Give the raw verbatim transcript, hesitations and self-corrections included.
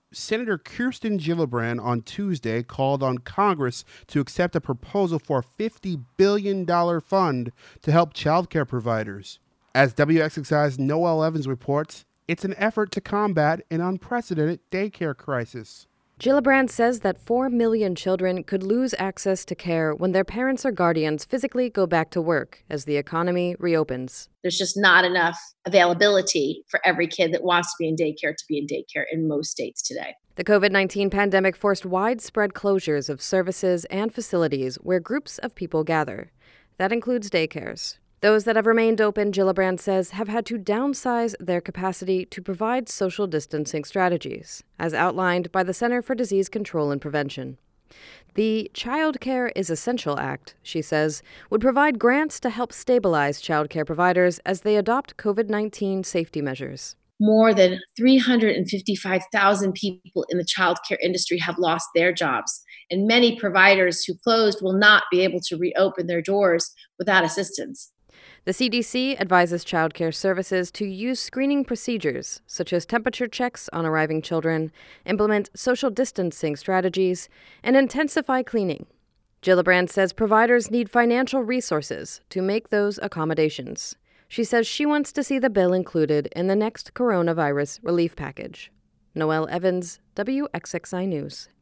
Senator Kirsten Gillibrand on Tuesday called on Congress to accept a proposal for a fifty billion dollars fund to help childcare providers. As W X X I's Noel Evans reports, it's an effort to combat an unprecedented daycare crisis. Gillibrand says that four million children could lose access to care when their parents or guardians physically go back to work as the economy reopens. There's just not enough availability for every kid that wants to be in daycare to be in daycare in most states today. The covid nineteen pandemic forced widespread closures of services and facilities where groups of people gather. That includes daycares. Those that have remained open, Gillibrand says, have had to downsize their capacity to provide social distancing strategies, as outlined by the Center for Disease Control and Prevention. The Child Care is Essential Act, she says, would provide grants to help stabilize child care providers as they adopt covid nineteen safety measures. More than three hundred fifty-five thousand people in the child care industry have lost their jobs, and many providers who closed will not be able to reopen their doors without assistance. The C D C advises child care services to use screening procedures, such as temperature checks on arriving children, implement social distancing strategies, and intensify cleaning. Gillibrand says providers need financial resources to make those accommodations. She says she wants to see the bill included in the next coronavirus relief package. Noel Evans, W X X I News.